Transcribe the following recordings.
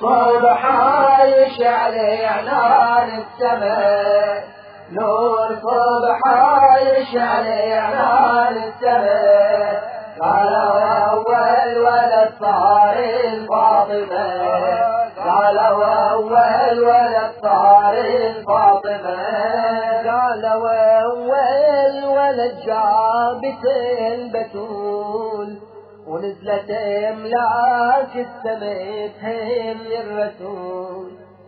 صبحا يشعل نار السماء، نور صبحا يشعل نار السماء. قالوا أول ولد صار الفاطمة، قالوا أول ولد صار الفاطمة، قالوا أول ولد جابت البتول، ونزلت املاك السماء تهل للرسول.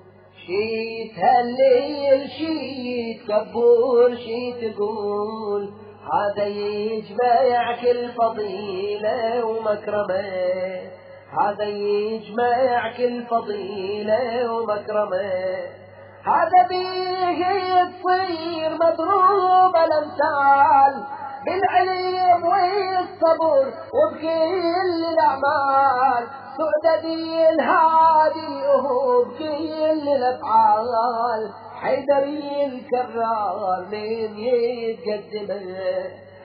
شيت هالليل شيت كبور شيت تقول، هذا يجمع كل فضيلة ومكرمة، هذا يجمع كل فضيلة ومكرمة، هذا بيه تصير مضروب الامثال بالعلم والصبر وبكل الاعمال. سعددي الهادي وهو بكل الافعال، حيدري الكرار من يتقدمه،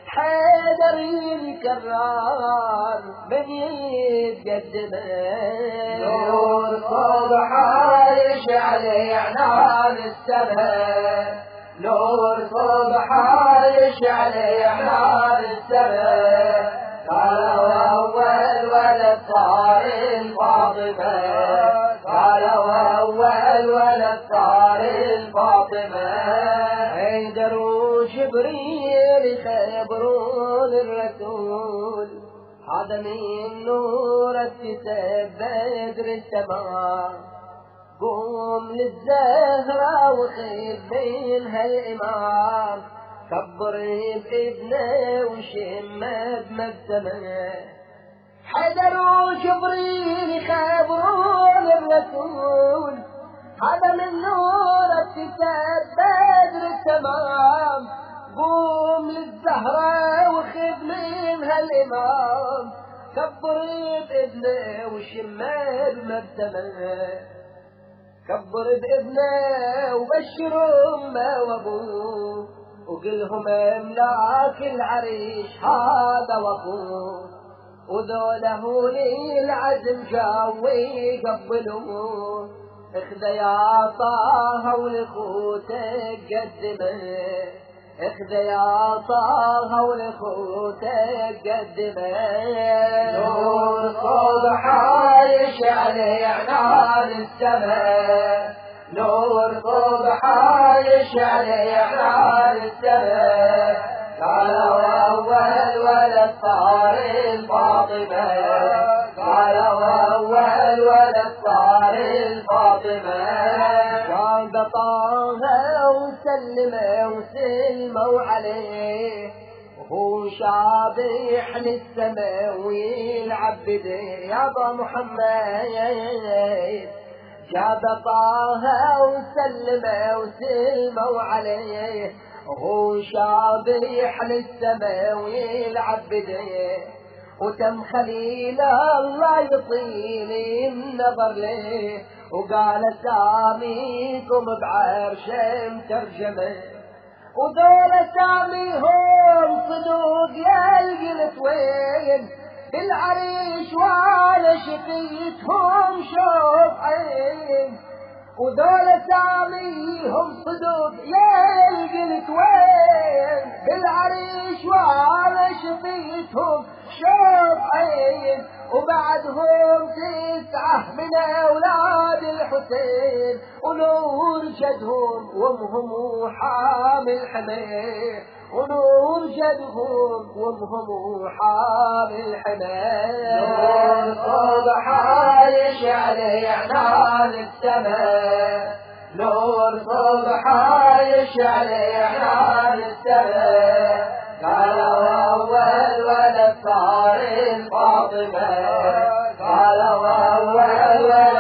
حيدري الكرار من يتقدمه. نور صبحا يشعل نار السماء، نور صبحا يشعل نار السماء. قالوا أول ولد صار الفاطمة، قالوا أول ولد صار الفاطمة. حيدر وجبريل يخبرون الرسول، هذا من نور اكتسب بدر التمام. قوم للزهرة وخير منها الإمام، كبر بابنه وشم بمقدمه. حيدر وجبريل يخبرون الرسول، هذا من نور اكتسب بدر التمام. قوم للزهرة وخذ منها الإمام، كبر بابنه وشم بمقدمه. كبر بابنه وبشر امه وابوه، وقلهم املاك العريش هذا واخوه. وذوله للعزم جاوا يقبلوه، اخذ يا طه ولخوتك قدمه، اخذ يا طه ولخوتك قدمه. نور صبحا يشعل نار السماء، نور صبحا يشعل نار السماء. قالوا أول ولد صار الفاطمة، قالوا أول ولد صار الفاطمة. قال طه وسلموا عليه، وهو شابح للسماء ويلعب بيديه. يا ابا محمد جاب طه وسلموا عليه، وهو شابح للسماء ويلعب بيديه. وتم خليل الله يطيل النظر ليه، وقال ساميكم بعرش مترجمه. وذول ساميهم صدوق يلقي الثوين، بالعريش وعلى شقيتهم شوف عين. وذول ساميهم صدوق يلقي الثوين، بالعريش وعلى شقيتهم شوف عين. وبعدهم 9 من أولاد الحسين، ونور جدهم وامهم حامل حميه، ونور جدهم وامهم حامل حميه. نور صبحا يشعل نار السماء، نور صبحا يشعل نار السماء. قالوا أول ولد صار الفاطمة، قالوا أول ولد